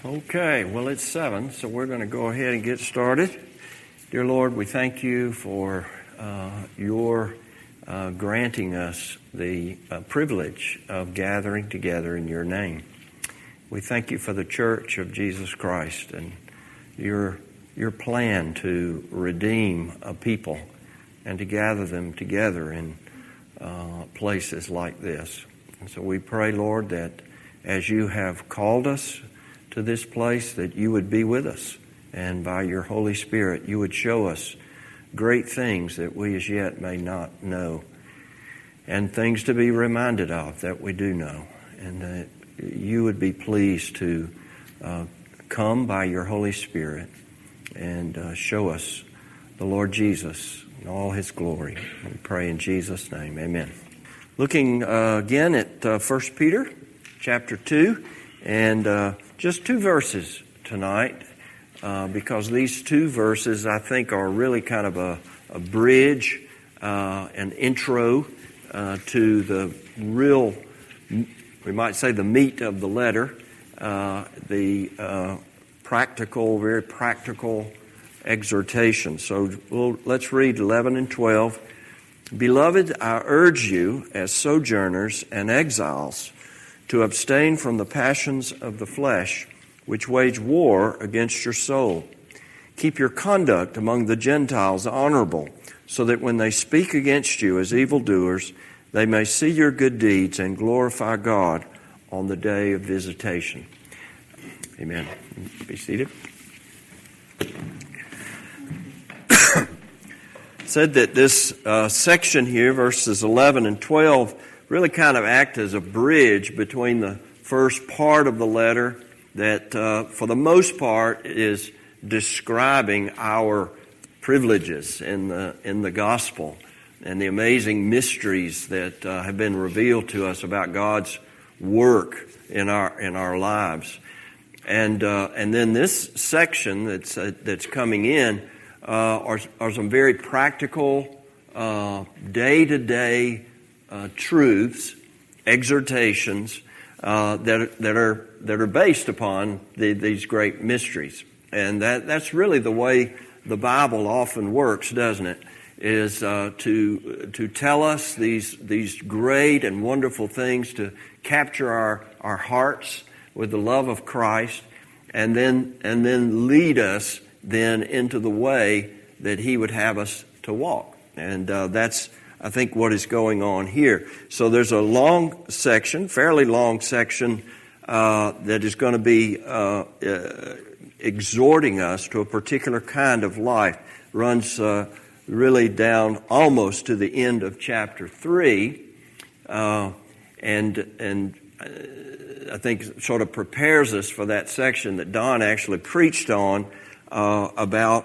Okay, well, it's 7, so we're going to go ahead and get started. Dear Lord, we thank you for your granting us the privilege of gathering together in your name. We thank you for the Church of Jesus Christ and your plan to redeem a people and to gather them together in places like this. And so we pray, Lord, that as you have called us to this place, that you would be with us, and by your Holy Spirit you would show us great things that we as yet may not know, and things to be reminded of that we do know, and that you would be pleased to come by your Holy Spirit and show us the Lord Jesus in all his glory. We pray in Jesus' name, amen. Looking again at 1 Peter chapter 2, and just 2 verses tonight, because these 2 verses I think are really kind of a bridge, an intro to the real, we might say, the meat of the letter, the very practical exhortation. So let's read 11 and 12. Beloved, I urge you as sojourners and exiles to abstain from the passions of the flesh, which wage war against your soul. Keep your conduct among the Gentiles honorable, so that when they speak against you as evildoers, they may see your good deeds and glorify God on the day of visitation. Amen. Be seated. Said that this section here, verses 11 and 12, really kind of act as a bridge between the first part of the letter that, for the most part, is describing our privileges in the gospel and the amazing mysteries that have been revealed to us about God's work in our lives. And then this section that's coming in are some very practical, day-to-day truths, exhortations that are based upon these great mysteries, and that's really the way the Bible often works, doesn't it? Is to tell us these great and wonderful things, to capture our hearts with the love of Christ, and then lead us then into the way that He would have us to walk, and that's, I think, what is going on here. So there's a long section, fairly long section, that is going to be exhorting us to a particular kind of life. Runs really down almost to the end of chapter 3, and I think sort of prepares us for that section that Don actually preached on about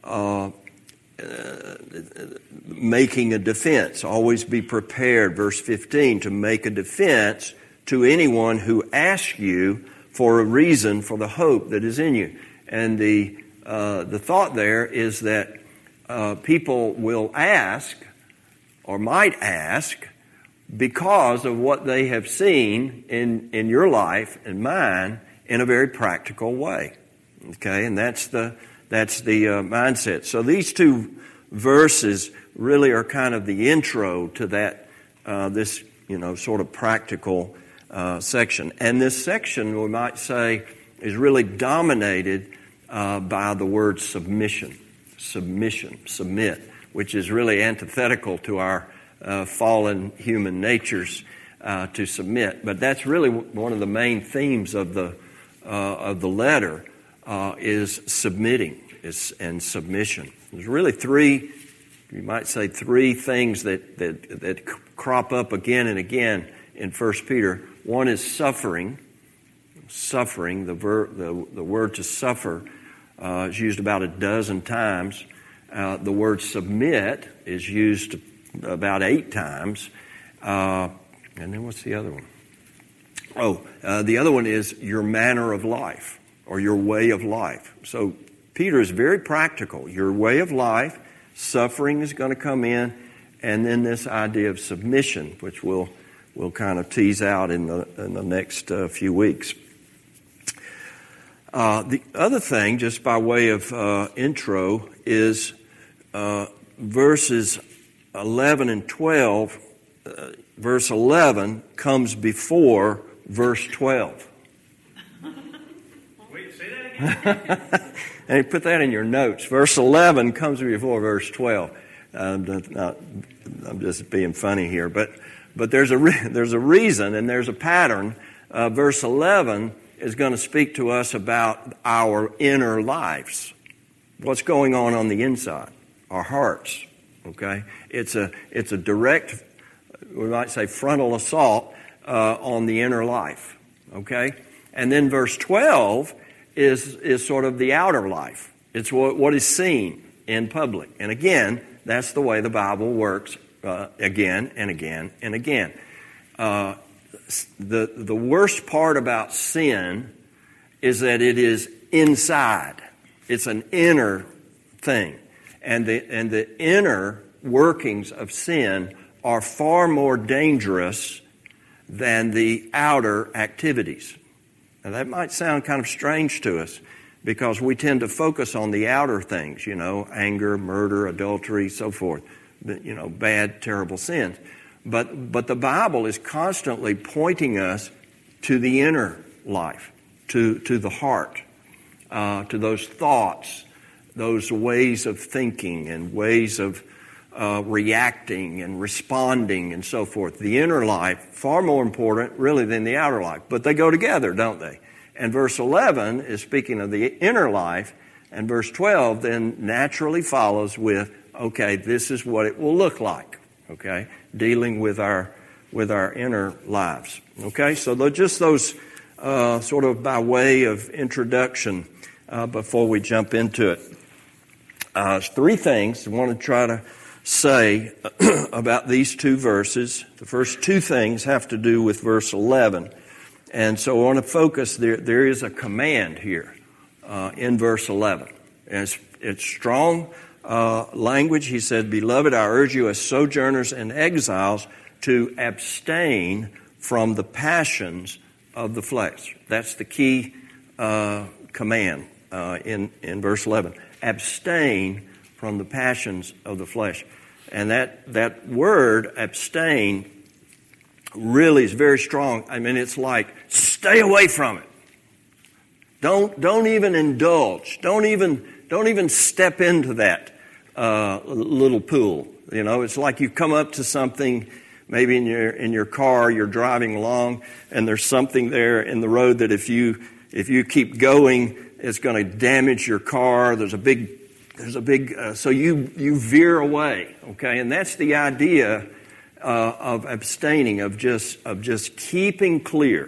making a defense. Always be prepared, verse 15, to make a defense to anyone who asks you for a reason for the hope that is in you. And the thought there is that people will ask, or might ask, because of what they have seen in your life and mine in a very practical way. Okay, and that's the mindset. So these 2 verses really are kind of the intro to that this sort of practical section. And this section, we might say, is really dominated by the word submission, submit, which is really antithetical to our fallen human natures to submit. But that's really one of the main themes of the letter, is submitting and submission. There's really 3, you might say, 3 things that crop up again and again in 1 Peter. One is suffering. Suffering, the word to suffer is used about a dozen times. The word submit is used about 8 times. And then what's the other one? The other one is your manner of life, or your way of life. So Peter is very practical. Your way of life, suffering is going to come in, and then this idea of submission, which we'll kind of tease out in the next few weeks. The other thing, just by way of intro, is verses 11 and 12. Verse 11 comes before verse 12. Wait, say that again? And put that in your notes. Verse 11 comes before verse 12. I'm just being funny here, but there's a reason and there's a pattern. Verse 11 is going to speak to us about our inner lives, what's going on the inside, our hearts. Okay, it's a direct, we might say, frontal assault on the inner life. Okay, and then verse 12 is sort of the outer life. It's what is seen in public, and again, that's the way the Bible works. Again and again and again. The worst part about sin is that it is inside. It's an inner thing. And the inner workings of sin are far more dangerous than the outer activities. Now that might sound kind of strange to us because we tend to focus on the outer things, anger, murder, adultery, so forth. Bad, terrible sins. But the Bible is constantly pointing us to the inner life, to the heart, to those thoughts, those ways of thinking and ways of reacting and responding and so forth. The inner life, far more important really than the outer life. But they go together, don't they? And verse 11 is speaking of the inner life, and verse 12 then naturally follows with, okay, this is what it will look like, okay, dealing with our inner lives. Okay, so just those sort of by way of introduction before we jump into it. Three things I want to try to say about these two verses. The first two things have to do with verse 11. And so I want to focus, there is a command here in verse 11. And it's strong language. He said, "Beloved, I urge you as sojourners and exiles to abstain from the passions of the flesh." That's the key command in verse 11. Abstain from the passions of the flesh. And that word, abstain, really is very strong. I mean, it's like, stay away from it. Don't even indulge. Don't even step into that little pool. It's like you come up to something, maybe in your car, you're driving along, and there's something there in the road that if you keep going, it's going to damage your car. There's a big so you veer away. Okay, and that's the idea of abstaining, of just keeping clear,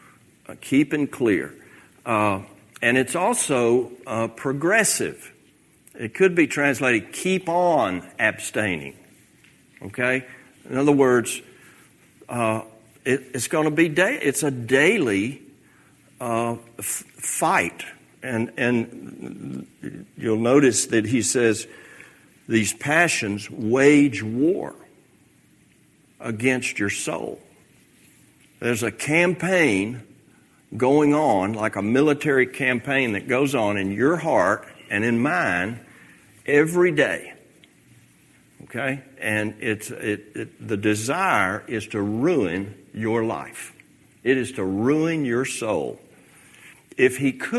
and it's also progressive. It could be translated, keep on abstaining. Okay? In other words, it's going to be it's a daily fight. And you'll notice that he says these passions wage war against your soul. There's a campaign going on, like a military campaign that goes on in your heart and in mine every day. Okay? And the desire is to ruin your life. It is to ruin your soul. If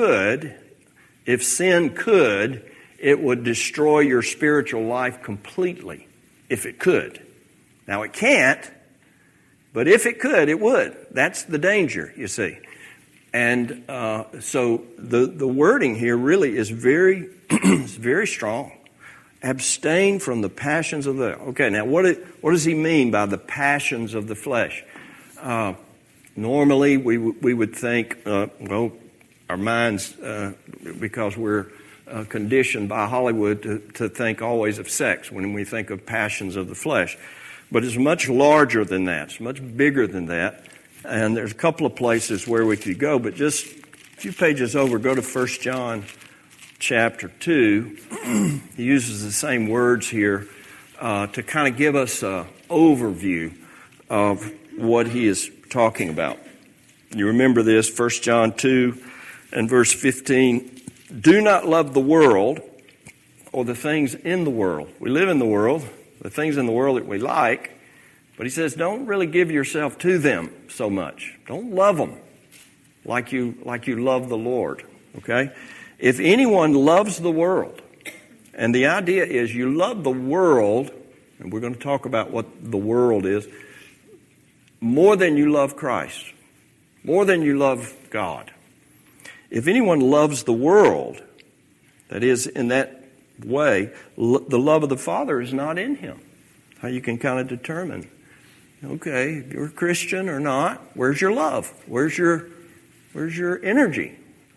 sin could, it would destroy your spiritual life completely. If it could. Now it can't, but if it could, it would. That's the danger, you see. And so the wording here really is very, very strong. Abstain from the passions of the... Okay, now what does he mean by the passions of the flesh? Normally we would think, our minds, because we're conditioned by Hollywood to think always of sex when we think of passions of the flesh. But it's much larger than that. It's much bigger than that. And there's a couple of places where we could go, but just a few pages over, go to 1 John chapter 2. He uses the same words here to kind of give us an overview of what he is talking about. You remember this, 1 John 2, and verse 15, do not love the world or the things in the world. We live in the world, the things in the world that we like, but he says don't really give yourself to them so much. Don't love them like you love the Lord, okay? If anyone loves the world, and the idea is you love the world, and we're going to talk about what the world is, more than you love Christ, more than you love God. If anyone loves the world, that is, in that way, the love of the Father is not in him. How you can kind of determine, okay, if you're a Christian or not, where's your love? Where's your energy?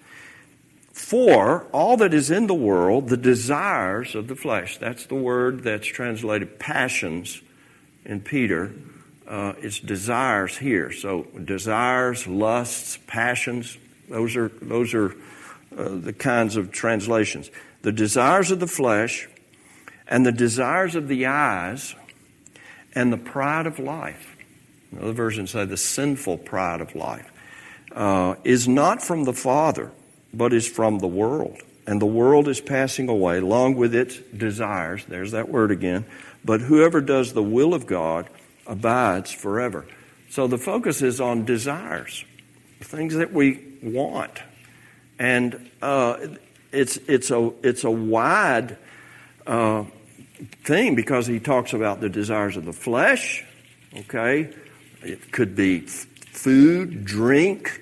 For all that is in the world, the desires of the flesh. That's the word that's translated passions in Peter. It's desires here. So desires, lusts, passions, those are the kinds of translations. The desires of the flesh and the desires of the eyes and the pride of life. Another version say the sinful pride of life is not from the Father, but is from the world. And the world is passing away along with its desires. There's that word again. But whoever does the will of God abides forever. So the focus is on desires, things that we want. And it's a wide thing because he talks about the desires of the flesh, okay? It could be food, drink,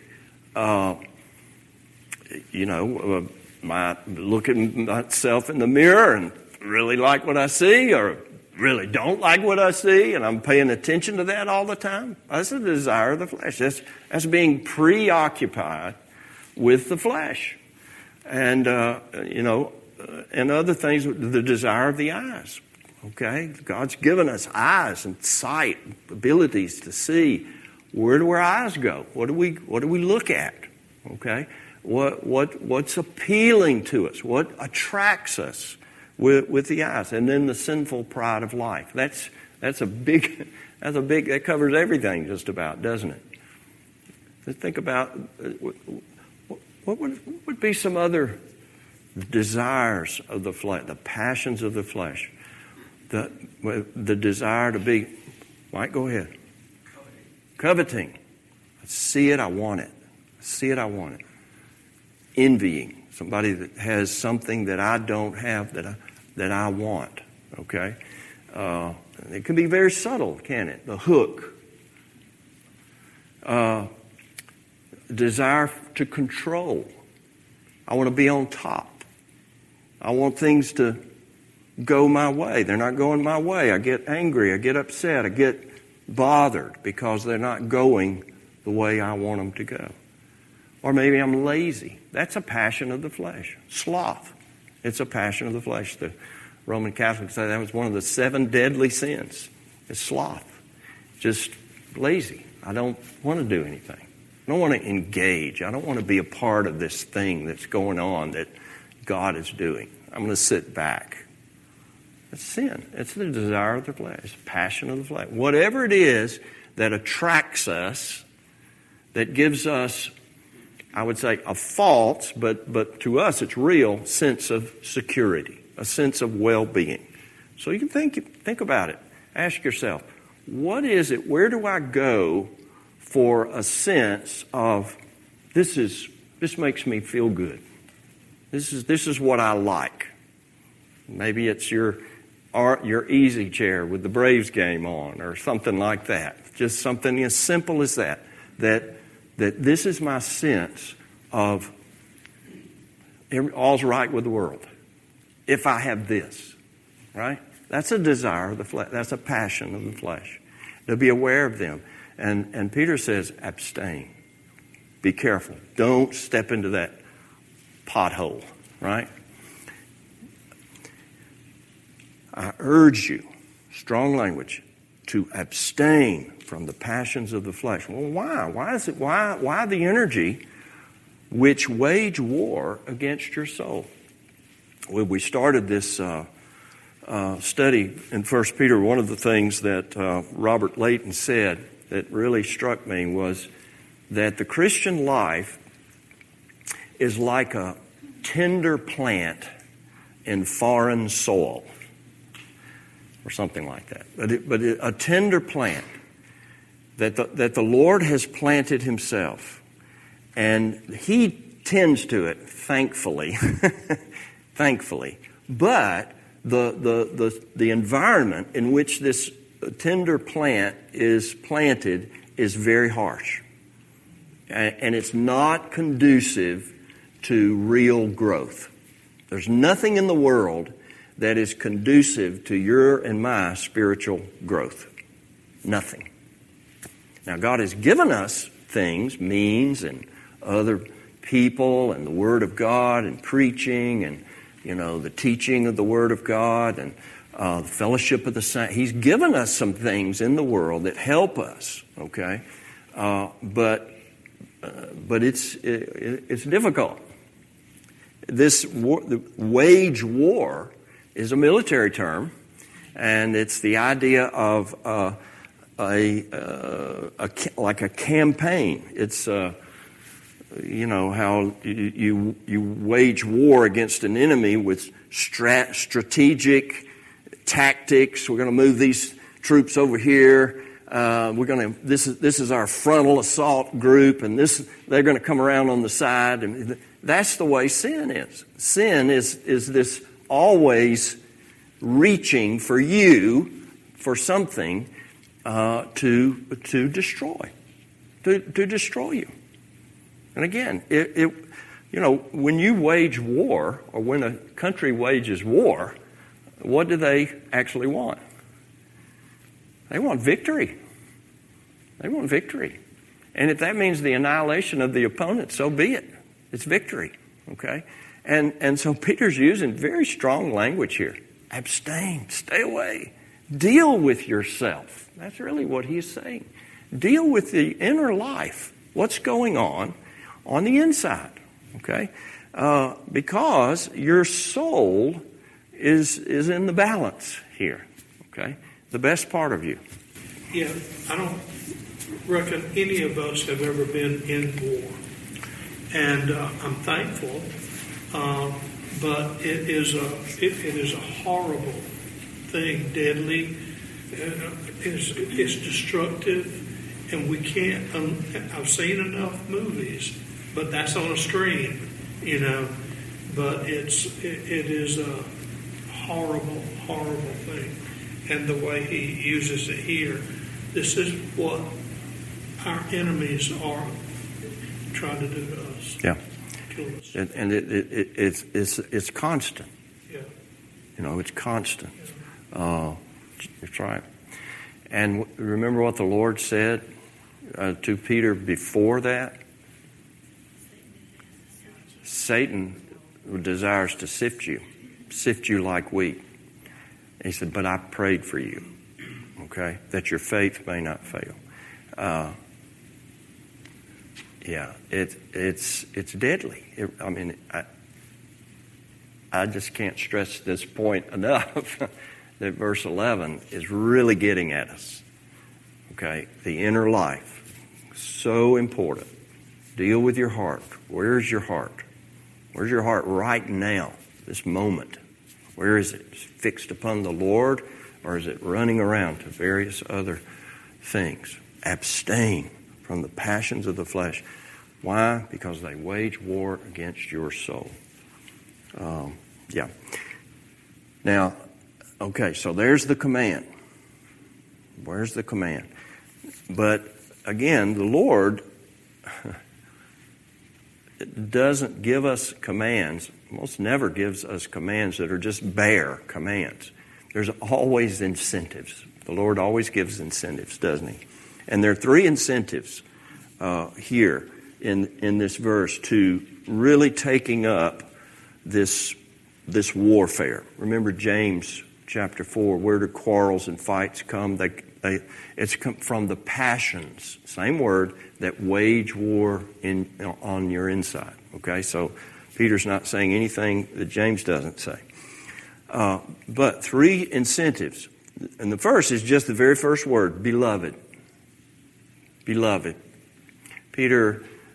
look at myself in the mirror and really like what I see or really don't like what I see, and I'm paying attention to that all the time. That's a desire of the flesh. That's being preoccupied with the flesh. And, and other things, the desire of the eyes. Okay? God's given us eyes and sight, abilities to see. Where do our eyes go? What do we look at? Okay? What's appealing to us? What attracts us with the eyes? And then the sinful pride of life. That's a big that covers everything just about, doesn't it? Let's think about what would be some other desires of the flesh, the passions of the flesh, the desire to be. Mike, go ahead. Coveting. I see it, I want it. I see it, I want it. Envying. Somebody that has something that I don't have that I want. Okay? It can be very subtle, can it? The hook. Desire to control. I want to be on top. I want things to go my way. They're not going my way. I get angry. I get upset. I get bothered because they're not going the way I want them to go. Or maybe I'm lazy. That's a passion of the flesh. Sloth. It's a passion of the flesh. The Roman Catholics say that was one of the 7 deadly sins. It's sloth. Just lazy. I don't want to do anything. I don't want to engage. I don't want to be a part of this thing that's going on that God is doing. I'm going to sit back. It's sin. It's the desire of the flesh, passion of the flesh. Whatever it is that attracts us, that gives us, I would say, a false, but to us it's real, sense of security, a sense of well-being. So you can think about it. Ask yourself, what is it, where do I go for a sense of this makes me feel good. This is what I like. Maybe it's your easy chair with the Braves game on or something like that. Just something as simple as that this is my sense of all's right with the world. If I have this, right? That's a desire of the flesh. That's a passion of the flesh. To be aware of them. And Peter says, abstain. Be careful. Don't step into that pothole, right? I urge you, strong language, to abstain from the passions of the flesh. Well, why? Why the energy which wage war against your soul? When we started this study in 1 Peter, one of the things that Robert Layton said that really struck me was that the Christian life is like a tender plant in foreign soil, or something like that. But a tender plant that the Lord has planted Himself, and He tends to it, thankfully, thankfully. But the environment in which this tender plant is planted is very harsh, and it's not conducive to real growth. There's nothing in the world that is conducive to your and my spiritual growth. Nothing. Now, God has given us things, means, and other people, and the Word of God, and preaching, and, the teaching of the Word of God, and the fellowship of the saints. He's given us some things in the world that help us, okay? But it's difficult. The wage war is a military term, and it's the idea of like a campaign. It's how you wage war against an enemy with strategic tactics. We're going to move these troops over here. This is our frontal assault group, and they're going to come around on the side. And that's the way sin is. Sin is this always reaching for you for something to destroy you. And again, when you wage war, or when a country wages war, what do they actually want? They want victory. They want victory. And if that means the annihilation of the opponent, so be it. It's victory. Okay? And so Peter's using very strong language here. Abstain. Stay away. Deal with yourself. That's really what he's saying. Deal with the inner life. What's going on the inside. Okay? Because your soul is in the balance here. Okay? The best part of you. Yeah, I don't reckon any of us have ever been in war. And I'm thankful, but it is a horrible thing, deadly. It's destructive, and we can't. I've seen enough movies, but that's on a screen, But it is a horrible, horrible thing, and the way he uses it here, this is what our enemies are trying to do to us. Yeah. Kill us. And it's constant. Yeah. It's constant. That's right. And remember what the Lord said to Peter before that? Satan desires to sift you like wheat. He said, but I prayed for you, okay, that your faith may not fail. It's deadly. I just can't stress this point enough that verse 11 is really getting at us. Okay, the inner life, so important. Deal with your heart. Where's your heart? Where's your heart right now, this moment? Where is it? Is it fixed upon the Lord, or is it running around to various other things? Abstain from the passions of the flesh. Why? Because they wage war against your soul. Now, okay, so there's the command. Where's the command? But again, the Lord doesn't give us commands, almost never gives us commands that are just bare commands. There's always incentives. The Lord always gives incentives, doesn't He? And there are three incentives here in this verse to really taking up this warfare. Remember James chapter 4, where do quarrels and fights come? It's come from the passions, same word, that wage war on your inside. Okay, so Peter's not saying anything that James doesn't say. But three incentives. And the first is just the very first word, beloved. Beloved. Peter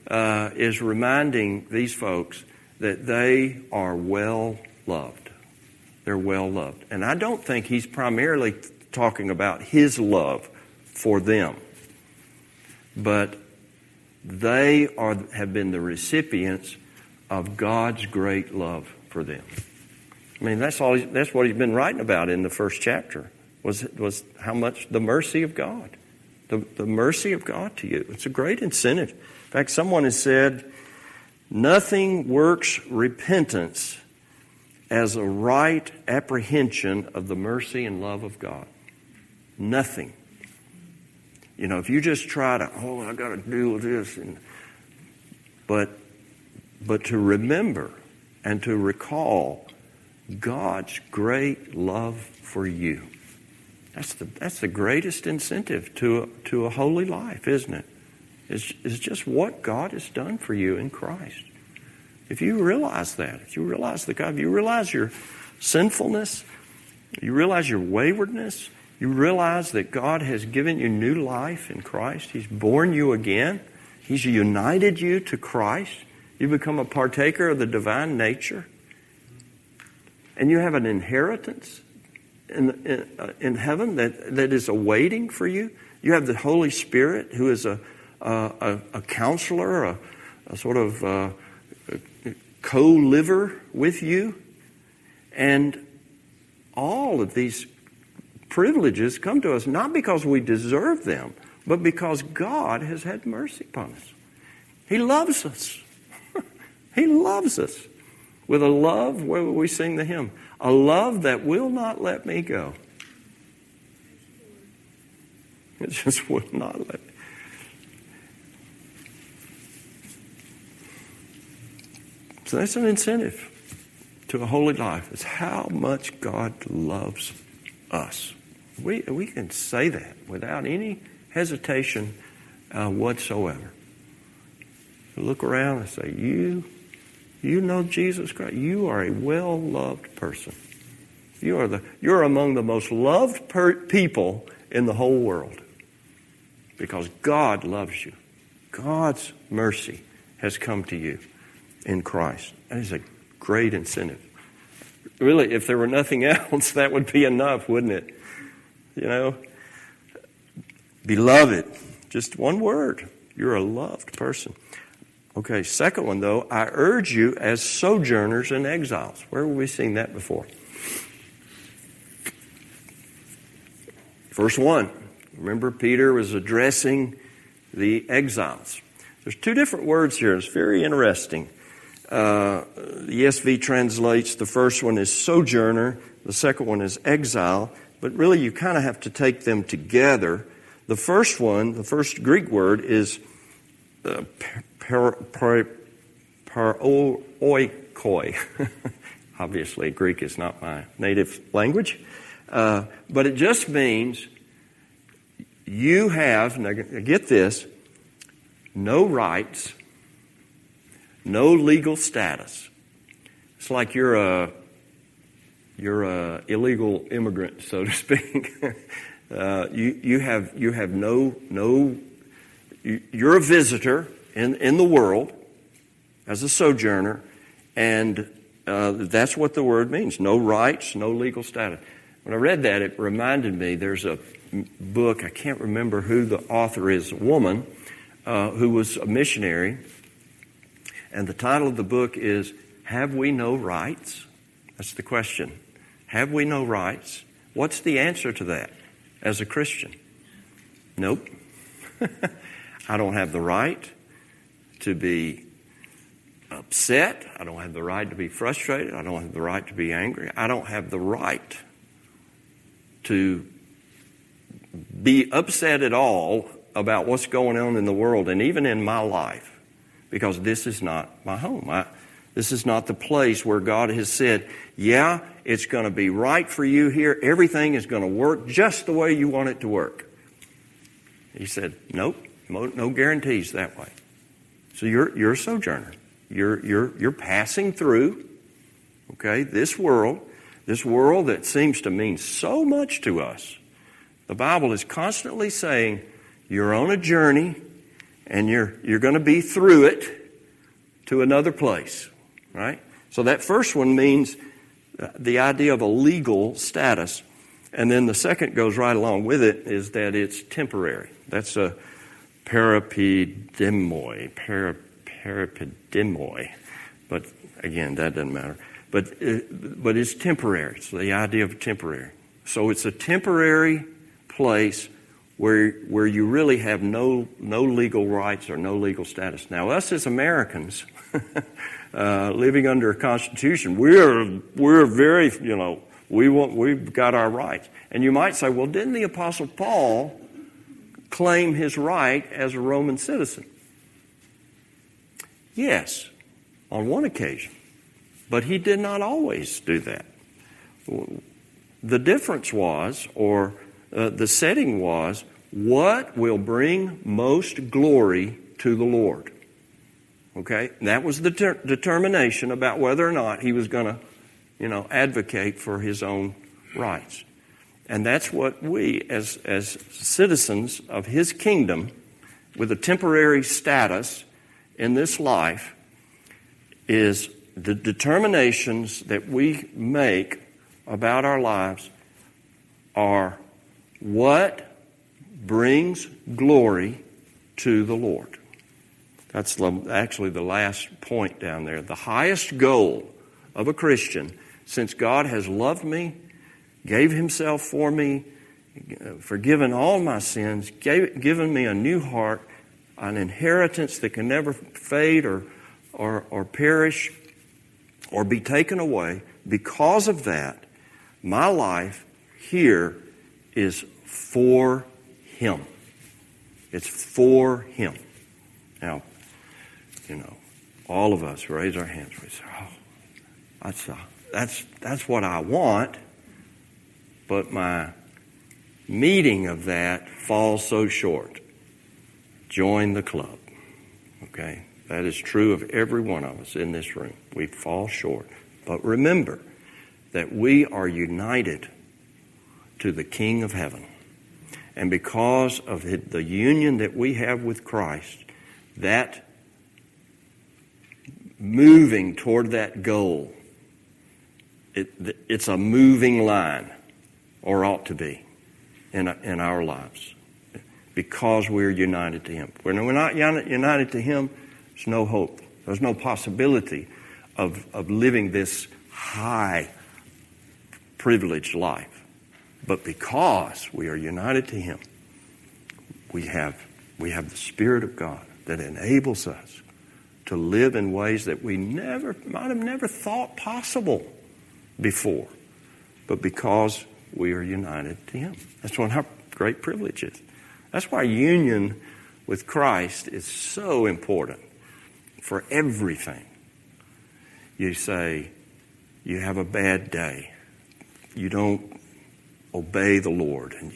is reminding these folks that they are well loved. They're well loved. And I don't think he's primarily talking about his love for them, but they have been the recipients of God's great love for them. I mean, that's what he's been writing about in the first chapter, was how much the mercy of God. The mercy of God to you. It's a great incentive. In fact, someone has said, nothing works repentance as a right apprehension of the mercy and love of God. Nothing. You know, if you just try to, I got to deal with this, but to remember and to recall God's great love for you. That's the greatest incentive to a holy life, isn't it? It's just what God has done for you in Christ. If you realize that, if you realize your sinfulness, you realize your waywardness, you realize that God has given you new life in Christ. He's born you again. He's united you to Christ. You become a partaker of the divine nature. And you have an inheritance in heaven that is awaiting for you. You have the Holy Spirit, who is a counselor, a sort of co-liver with you. And all of these privileges come to us not because we deserve them, but because God has had mercy upon us. He loves us. He loves us with a love, where we sing the hymn, a love that will not let me go. It just will not let me. So that's an incentive to a holy life. It's how much God loves us. We can say that without any hesitation whatsoever. Look around and say, you know Jesus Christ. You are a well-loved person. You're among the most loved people in the whole world because God loves you. God's mercy has come to you in Christ. That is a great incentive. Really, if there were nothing else, that would be enough, wouldn't it? You know, beloved, just one word. You're a loved person. Okay, second one, though, I urge you as sojourners and exiles. Where have we seen that before? Verse 1. Remember, Peter was addressing the exiles. There's two different words here. It's very interesting. The ESV translates the first one as sojourner, the second one is exile, but really you kind of have to take them together. The first one, the first Greek word is paroikoi. Obviously, Greek is not my native language, but it just means you have, now get this, no rights, no legal status. It's like you're a illegal immigrant, so to speak. You have no. You're a visitor in the world as a sojourner, and that's what the word means. No rights, no legal status. When I read that, it reminded me. There's a book. I can't remember who the author is. A woman who was a missionary. And the title of the book is, Have We No Rights? That's the question. Have we no rights? What's the answer to that as a Christian? Nope. I don't have the right to be upset. I don't have the right to be frustrated. I don't have the right to be angry. I don't have the right to be upset at all about what's going on in the world and even in my life. Because this is not my home. This is not the place where God has said, yeah, it's going to be right for you here. Everything is going to work just the way you want it to work. He said, nope, no guarantees that way. So you're a sojourner. You're passing through, okay, this world that seems to mean so much to us. The Bible is constantly saying, you're on a journey. and you're going to be through it to another place, right? So that first one means the idea of a legal status. And then the second goes right along with it, is that it's temporary. That's a parapidemoi. But again, that doesn't matter. But it's temporary. It's the idea of temporary. So it's a temporary place where you really have no legal rights or no legal status. Now, us as Americans, living under a constitution, we're very, we've got our rights. And you might say, well, didn't the Apostle Paul claim his right as a Roman citizen? Yes, on one occasion. But he did not always do that. The difference was, or the setting was, what will bring most glory to the Lord? Okay? And that was the determination about whether or not he was going to, advocate for his own rights. And that's what we, as citizens of his kingdom, with a temporary status in this life, is the determinations that we make about our lives are what brings glory to the Lord. That's actually the last point down there. The highest goal of a Christian, since God has loved me, gave himself for me, forgiven all my sins, given me a new heart, an inheritance that can never fade or perish or be taken away. Because of that, my life here is for Him. It's for Him. Now, all of us raise our hands. We say, that's what I want, but my meeting of that falls so short. Join the club. Okay? That is true of every one of us in this room. We fall short. But remember that we are united to the King of Heaven. And because of the union that we have with Christ, that moving toward that goal, it's a moving line, or ought to be, in our lives, because we're united to Him. When we're not united to Him, there's no hope. There's no possibility of living this high, privileged life. But because we are united to Him, we have the Spirit of God that enables us to live in ways that we might have never thought possible before. But because we are united to Him. That's one of our great privileges. That's why union with Christ is so important for everything. You say, you have a bad day. You don't obey the Lord. And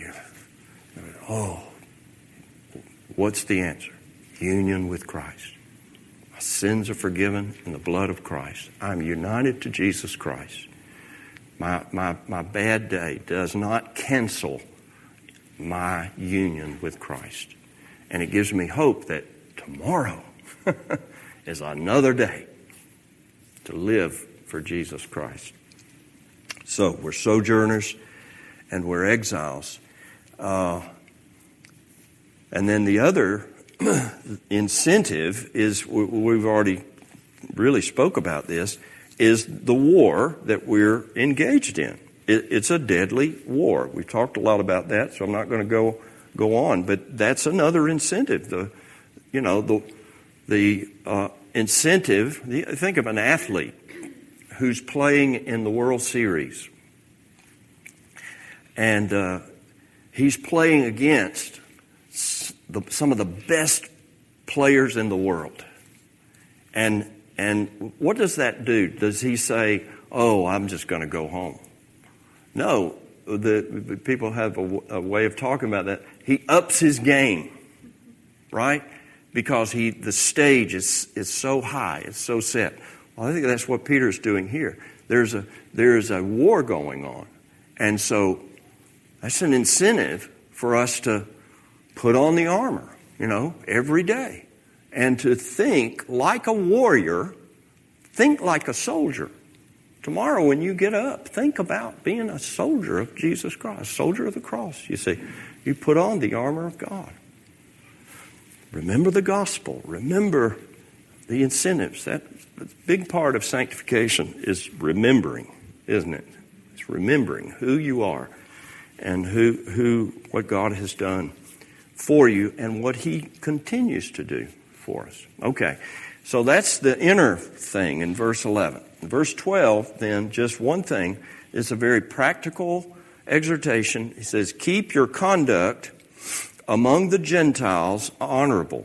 what's the answer? Union with Christ. My sins are forgiven in the blood of Christ. I'm united to Jesus Christ. My bad day does not cancel my union with Christ. And it gives me hope that tomorrow is another day to live for Jesus Christ. So we're sojourners and we're exiles. And then the other incentive is, we've already really spoke about this, is the war that we're engaged in. It's a deadly war. We've talked a lot about that, so I'm not going to go on. But that's another incentive. The incentive. Think of an athlete who's playing in the World Series, and he's playing against some of the best players in the world. And what does that do? Does he say, "Oh, I'm just going to go home"? No, the people have a way of talking about that. He ups his game, right? Because the stage is so high, it's so set. Well, I think that's what Peter's doing here. There's a war going on, and so that's an incentive for us to put on the armor, every day. And to think like a warrior, think like a soldier. Tomorrow when you get up, think about being a soldier of Jesus Christ, soldier of the cross, you see. You put on the armor of God. Remember the gospel. Remember the incentives. That big part of sanctification is remembering, isn't it? It's remembering who you are and what God has done for you and what He continues to do for us. Okay, so that's the inner thing in verse 11. In verse 12, then, just one thing. It's a very practical exhortation. He says, keep your conduct among the Gentiles honorable.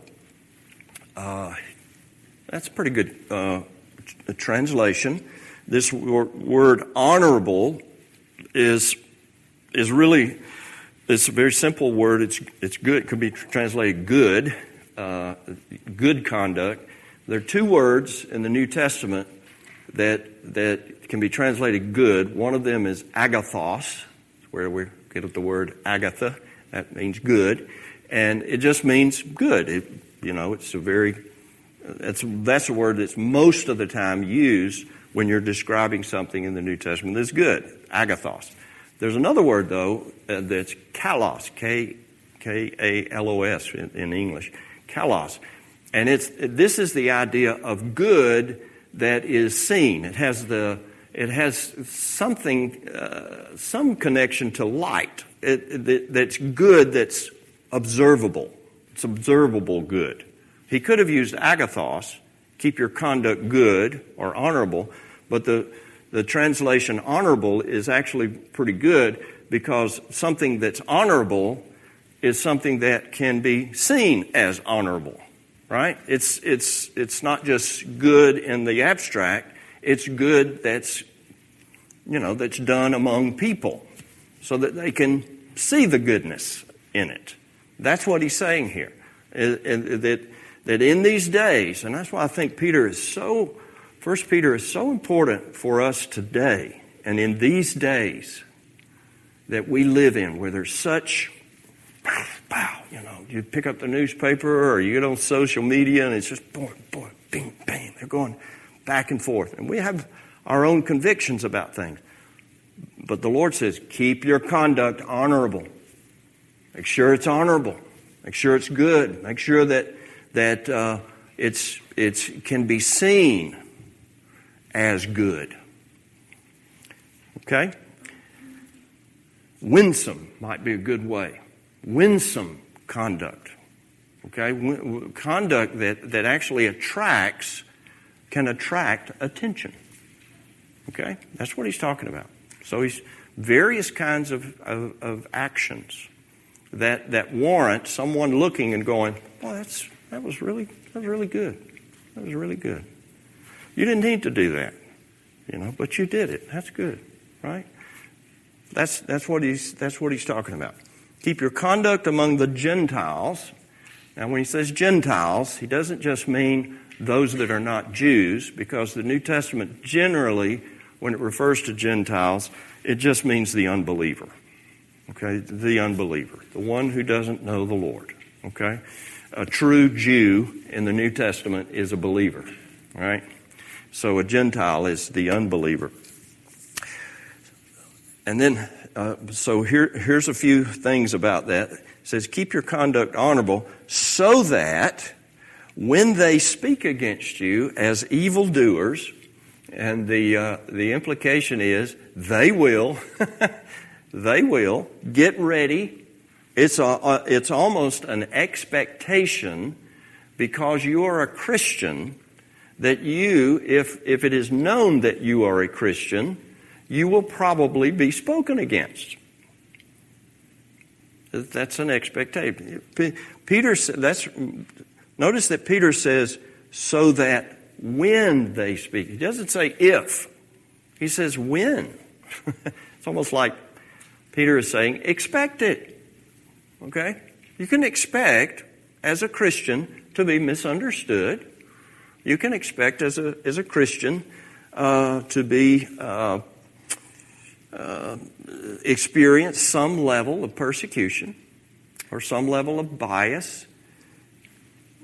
That's a pretty good translation. This word honorable is really, it's a very simple word. It's good. It could be translated good, good conduct. There are two words in the New Testament that can be translated good. One of them is agathos, where we get the word agatha. That means good, and it just means good. It's a very that's a word that's most of the time used when you're describing something in the New Testament that's good. Agathos. There's another word though that's kalos, K-A-L-O-S in English, kalos, and this is the idea of good that is seen. It has something, some connection to light. That's good, that's observable. It's observable good. He could have used agathos, keep your conduct good or honorable, but the translation honorable is actually pretty good because something that's honorable is something that can be seen as honorable. Right? It's not just good in the abstract. It's good that's done among people so that they can see the goodness in it. That's what he's saying here. That in these days, and that's why I think 1 Peter is so important for us today and in these days that we live in where there's such you pick up the newspaper or you get on social media and it's just boy, bing, bang. They're going back and forth. And we have our own convictions about things. But the Lord says, keep your conduct honorable. Make sure it's honorable. Make sure it's good. Make sure that it can be seen as good. Okay? Winsome might be a good way. Winsome conduct. Okay? Conduct that actually can attract attention. Okay? That's what he's talking about. So he's various kinds of actions that warrant someone looking and going, "Well, that was really good. That was really good. You didn't need to do that, but you did it. That's good, right?" That's what he's talking about. Keep your conduct among the Gentiles. Now, when he says Gentiles, he doesn't just mean those that are not Jews, because the New Testament generally, when it refers to Gentiles, it just means the unbeliever. Okay, the unbeliever, the one who doesn't know the Lord. Okay, a true Jew in the New Testament is a believer, right? So a Gentile is the unbeliever. And then, so here's a few things about that. It says, keep your conduct honorable so that when they speak against you as evildoers, and the implication is they will, get ready. It's almost an expectation, because you are a Christian, that you, if it is known that you are a Christian, you will probably be spoken against. That's an expectation. Notice that Peter says, so that when they speak. He doesn't say if. He says when. It's almost like Peter is saying, expect it. Okay? You can expect, as a Christian, to be misunderstood. You can expect, as a Christian, to be experience some level of persecution or some level of bias.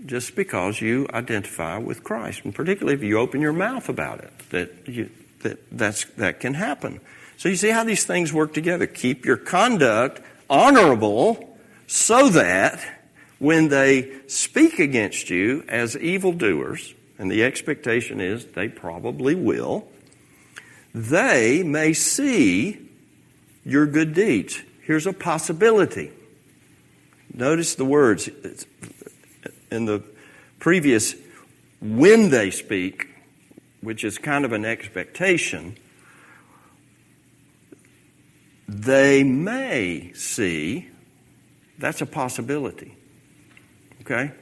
just because you identify with Christ, and particularly if you open your mouth about it, that can happen. So you see how these things work together. Keep your conduct honorable so that when they speak against you as evildoers, and the expectation is they probably will, they may see your good deeds. Here's a possibility. Notice the words in the previous, when they speak, which is kind of an expectation. They may see, that's a possibility. Okay?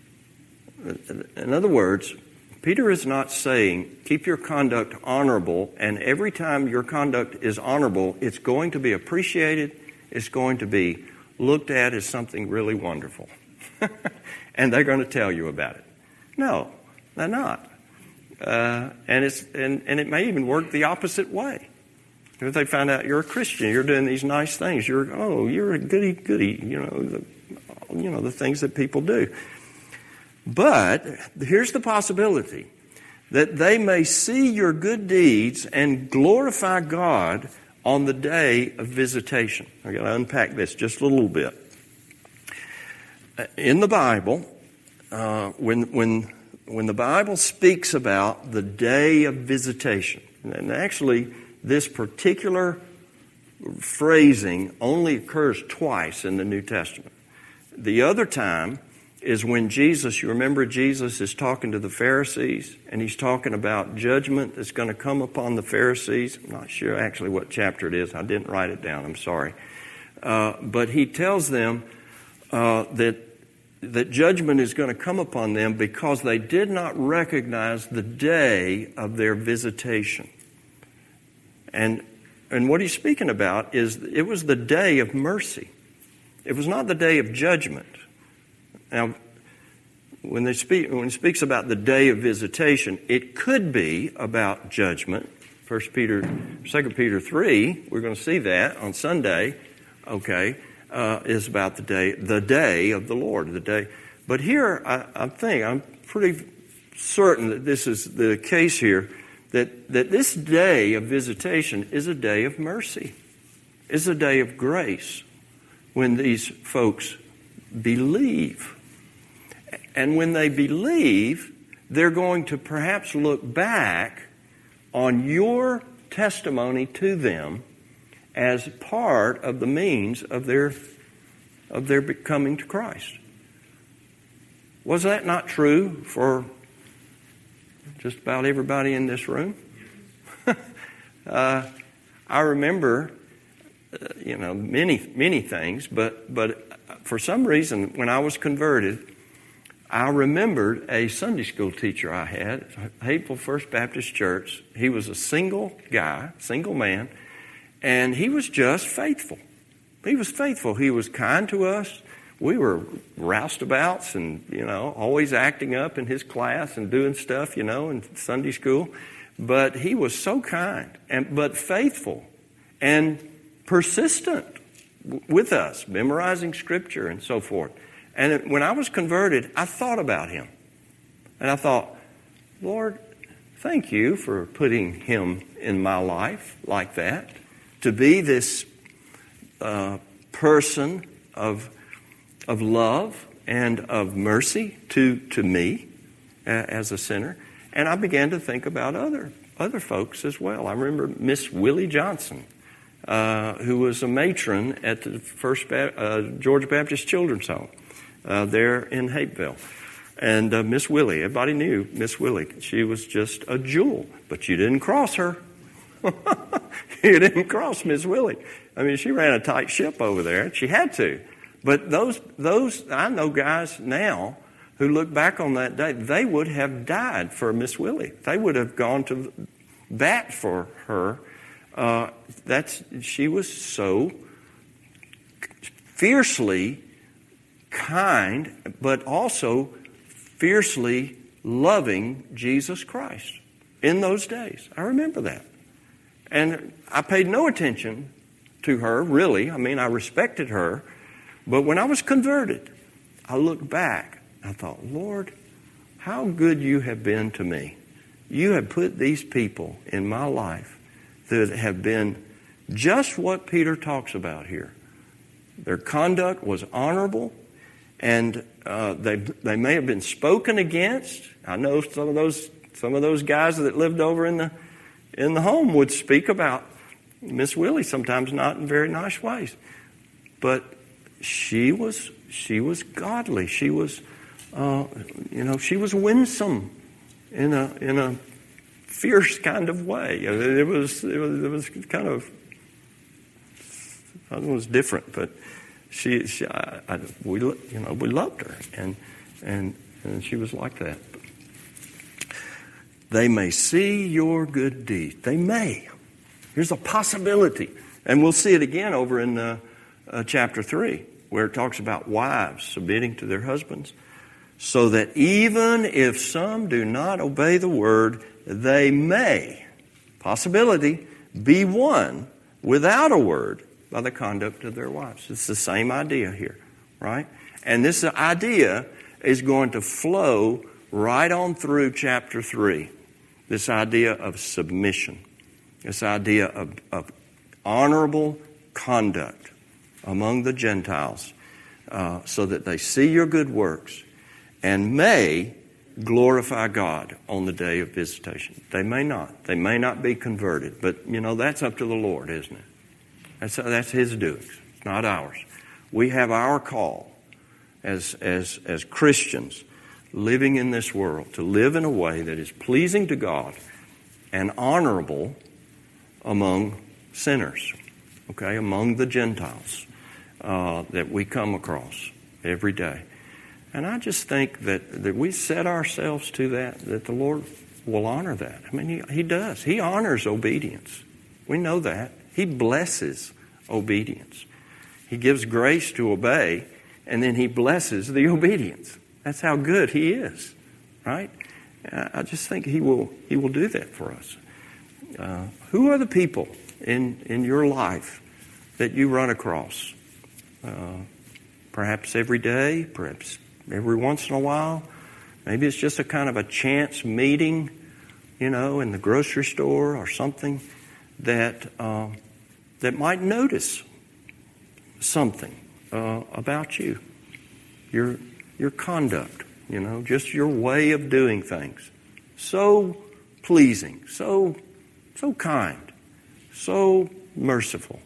In other words, Peter is not saying, keep your conduct honorable, and every time your conduct is honorable, it's going to be appreciated, it's going to be looked at as something really wonderful. And they're going to tell you about it. No, they're not. And it may even work the opposite way. If they find out you're a Christian, you're doing these nice things, you're a goody, the things that people do. But here's the possibility that they may see your good deeds and glorify God on the day of visitation. I've got to unpack this just a little bit. In the Bible, when the Bible speaks about the day of visitation, and actually this particular phrasing only occurs twice in the New Testament. The other time is when Jesus, you remember Jesus is talking to the Pharisees, and he's talking about judgment that's going to come upon the Pharisees. I'm not sure actually what chapter it is. I didn't write it down. I'm sorry. But he tells them that judgment is going to come upon them because they did not recognize the day of their visitation. And what he's speaking about is it was the day of mercy. It was not the day of judgment. Now, when he speaks about the day of visitation, it could be about judgment. 2 Peter 3, we're going to see that on Sunday, is about the day of the Lord, the day. But here, I'm pretty certain that this is the case here, that this day of visitation is a day of mercy, is a day of grace when these folks believe. And when they believe, they're going to perhaps look back on your testimony to them as part of the means of their coming to Christ. Was that not true for just about everybody in this room? I remember, many things, but for some reason, when I was converted, I remembered a Sunday school teacher I had at Hapeville First Baptist Church. He was a single guy, single man, and he was just faithful. He was faithful. He was kind to us. We were roustabouts and, always acting up in his class and doing stuff, in Sunday school. But he was so kind, but faithful and persistent with us, memorizing Scripture and so forth. And when I was converted, I thought about him. And I thought, Lord, thank you for putting him in my life like that, to be this person of love and of mercy to me as a sinner. And I began to think about other folks as well. I remember Miss Willie Johnson, who was a matron at the First Georgia Baptist Children's Home there in Hapeville. And Miss Willie, everybody knew Miss Willie. She was just a jewel, but you didn't cross her. You didn't cross Miss Willie. I mean, she ran a tight ship over there. She had to. But those I know guys now who look back on that day, they would have died for Miss Willie. They would have gone to bat for her. She was so fiercely kind, but also fiercely loving Jesus Christ in those days. I remember that. And I paid no attention to her, really. I mean, I respected her. But when I was converted, I looked back I thought, Lord, how good you have been to me. You have put these people in my life that have been just what Peter talks about here. Their conduct was honorable, and they may have been spoken against. I know some of those guys that lived over in the home would speak about Miss Willie, sometimes not in very nice ways. But she was godly. She was she was winsome in a fierce kind of way. It was kind of, it was different, but we loved her, and she was like that. They may see your good deeds. They may. Here's a possibility, and we'll see it again over in chapter 3, where it talks about wives submitting to their husbands, so that even if some do not obey the word, they may, possibility, be won without a word by the conduct of their wives. It's the same idea here, right? And this idea is going to flow right on through chapter 3. This idea of submission, this idea of honorable conduct among the Gentiles, so that they see your good works and may glorify God on the day of visitation. They may not. They may not be converted, but that's up to the Lord, isn't it? That's His doings. It's not ours. We have our call as Christians living in this world to live in a way that is pleasing to God and honorable among sinners, okay, among the Gentiles that we come across every day. And I just think that we set ourselves to that the Lord will honor that. I mean, He does. He honors obedience. We know that. He blesses obedience. He gives grace to obey, and then He blesses the obedience. That's how good He is, right? I just think He will do that for us. Who are the people in your life that you run across? Perhaps every day, perhaps every once in a while. Maybe it's just a kind of a chance meeting, in the grocery store or something that might notice something about you, your conduct, just your way of doing things. So pleasing, so kind, so merciful,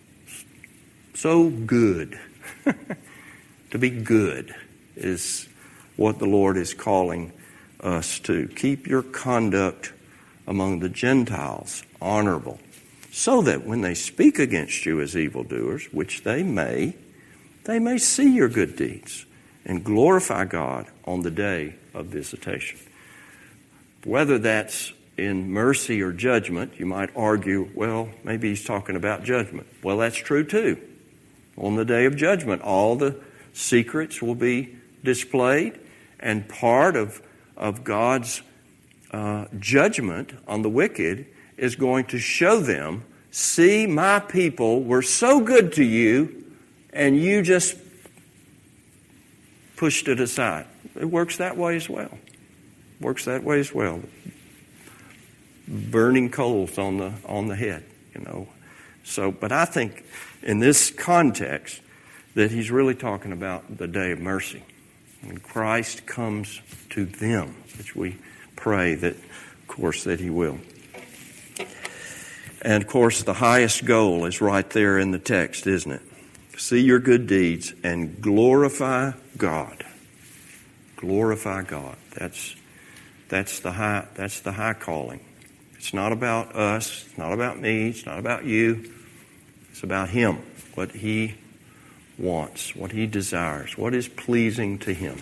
so good. To be good is what the Lord is calling us to. Keep your conduct among the Gentiles honorable, so that when they speak against you as evildoers, which they may see your good deeds and glorify God on the day of visitation. Whether that's in mercy or judgment, you might argue, well, maybe he's talking about judgment. Well, that's true too. On the day of judgment, all the secrets will be displayed, and part of God's judgment on the wicked is going to show them, see, my people were so good to you, and you just pushed it aside. It works that way as well. Burning coals on the head, So, but I think in this context that he's really talking about the day of mercy. When Christ comes to them, which we pray that, of course, that He will. And, of course, the highest goal is right there in the text, isn't it? See your good deeds and glorify God. Glorify God. That's the high calling. It's not about us. It's not about me. It's not about you. It's about Him. What He wants, what He desires, what is pleasing to Him.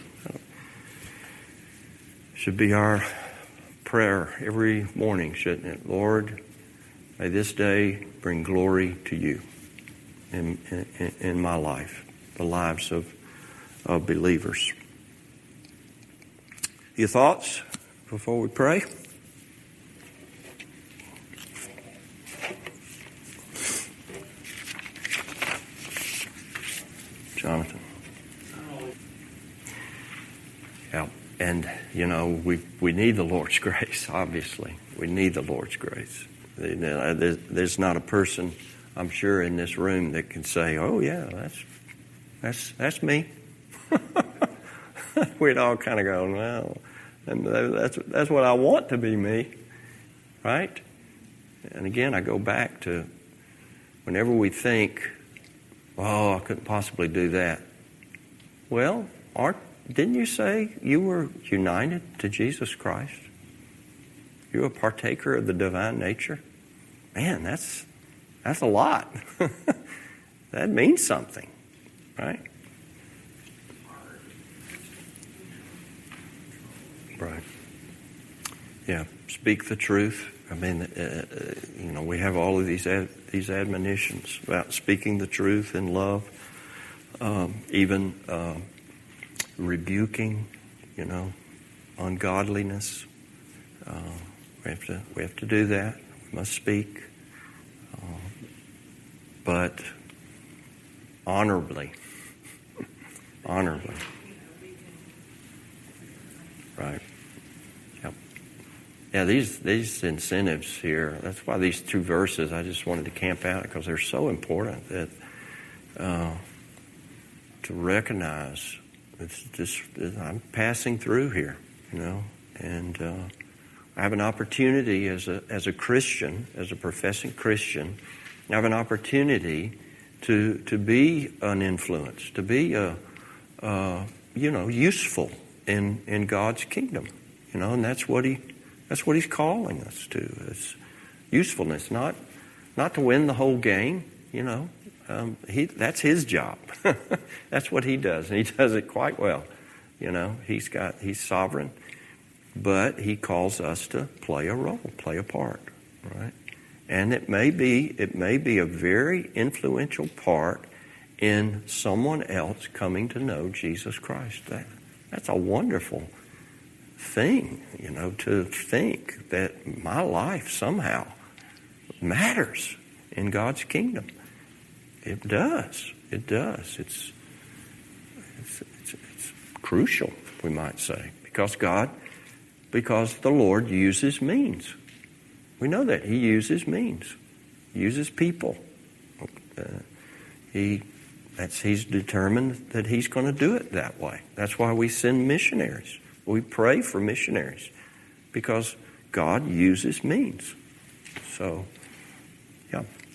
Should be our prayer every morning, shouldn't it? Lord, may this day bring glory to You in my life, the lives of believers. Your thoughts before we pray? Jonathan. And, we need the Lord's grace, obviously. We need the Lord's grace. There's not a person, I'm sure, in this room that can say, oh, yeah, that's me. We'd all kind of go, well, that's what I want to be me, right? And again, I go back to whenever we think, oh, I couldn't possibly do that. Well, didn't you say you were united to Jesus Christ? You're a partaker of the divine nature? Man, that's a lot. That means something, right? Right. Yeah, speak the truth. I mean, we have all of these admonitions about speaking the truth in love, even rebuking, ungodliness. We have to do that. We must speak, but honorably. Honorably. Right. Yep. Yeah, these incentives here, that's why these two verses, I just wanted to camp out because they're so important that to recognize it's just, I'm passing through here, and I have an opportunity as a Christian, as a professing Christian, I have an opportunity to be an influence, to be useful in God's kingdom, and that's what He's calling us to. It's usefulness, not to win the whole game, that's His job. That's what He does, and He does it quite well. He's sovereign, but He calls us to play a role, play a part, right? And it may be a very influential part in someone else coming to know Jesus Christ. That's a wonderful thing, to think that my life somehow matters in God's kingdom. It does. It does. It's crucial, we might say, because the Lord uses means. We know that He uses means, uses people. He's determined that He's going to do it that way. That's why we send missionaries. We pray for missionaries because God uses means. So, yeah.